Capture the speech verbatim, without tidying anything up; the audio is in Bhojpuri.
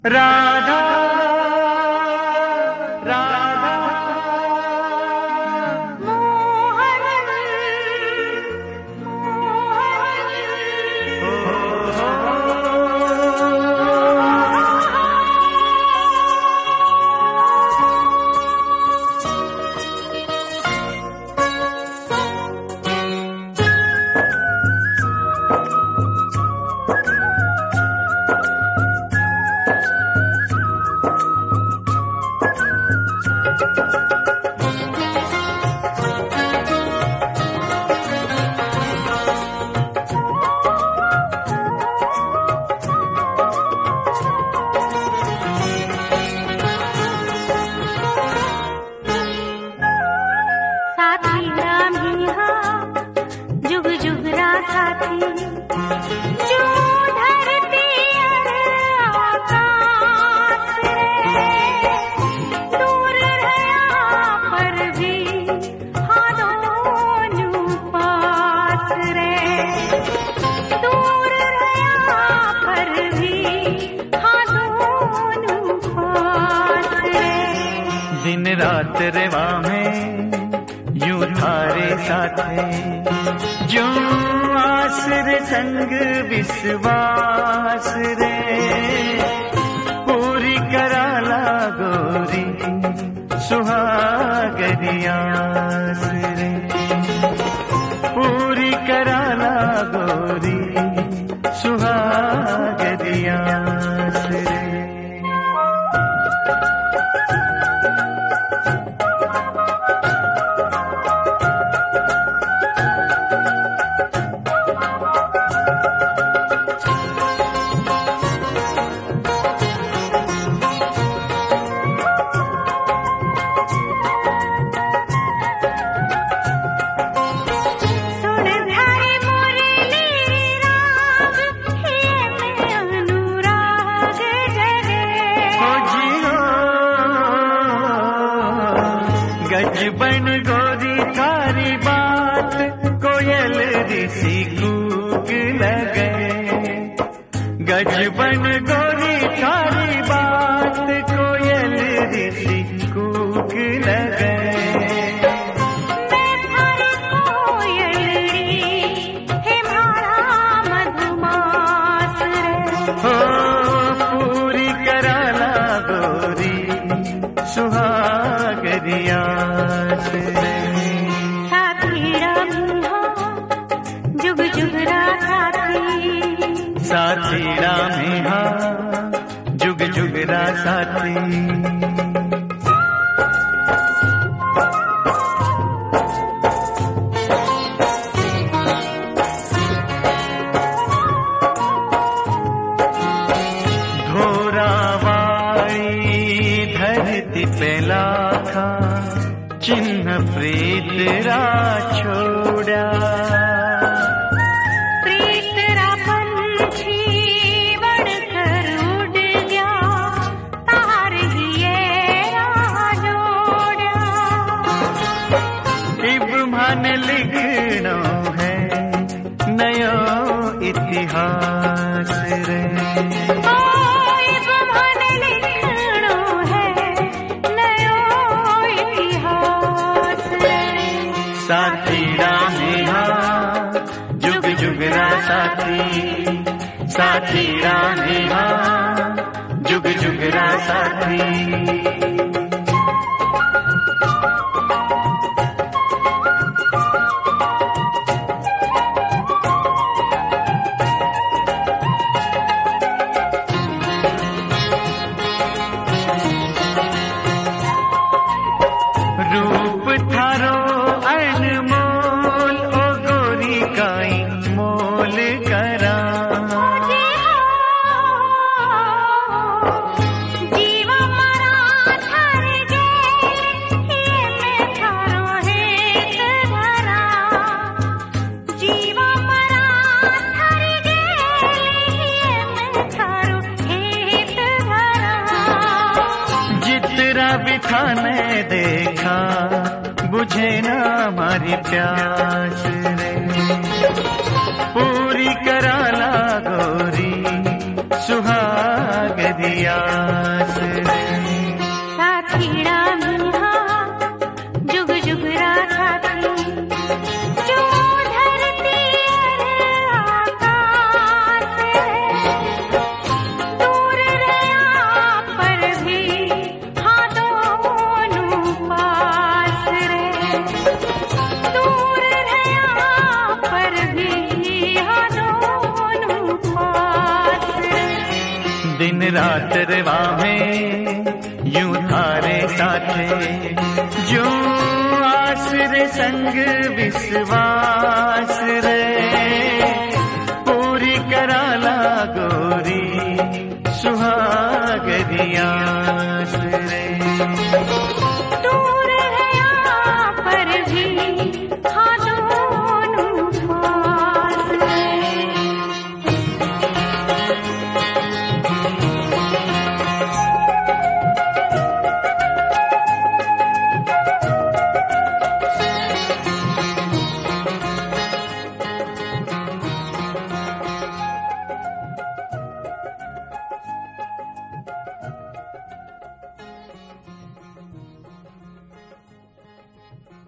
राधा राधा मोहन मोहन जुग जुग साथी जो धरती आकाश रे दूर रहा पर भी हाँ दोनों पास रे दूर रहा पर भी हाँ दोनों पास रे दिन रात रेवा में यूं थारे साथे जो आसर संग विश्वास रे पूरी कराला गोरी सुहागरियास रे पूरी कराला गोरी सुहागरियास रे। गजबन गोरी थारी बात कोयल ऋषि कूक लगे गजबन गोरी थारी बात कोयल ऋषि कूक लगे हो पूरी कराला गोरी सुहागरियास रे साथी रामिया जुग जुग साथी साथी रामिया जुग जुग साथी। धरती पे लाखा चिन्ह प्रीत रा छोड़ा प्रीत रा पंछी बढ़कर उड़ गया तार हिये जोड़ा इब मन लिखनो है नयो इतिहास रे साथी रामिया जुग जुग साथी साथी रामिया जुग जुग साथी। रूप थारो अनमोल ओ गोरी काई मोल करा जीवा मरा थर गे ये मैं थारो हेत धरा जीवा मरा थर गे ये मैं थारो हेत धरा जितना बिठाने देखा बुझे ना हमारी प्यास रे पूरी कराला गोरी सुहागरिया। प्यास रे। साथीड़ा मीहा जुग जुग रा साथी जो धरती अर आकाश रे। दूर रहा पर भी हाँ दोनों पास रे। दूर रहा पर भी हाँ दोनों पास रे। दिन रात रवा में यूं थारे साथे जो आस रे संग विश्वास रे। पूरी कराला गोरी सुहागरिया।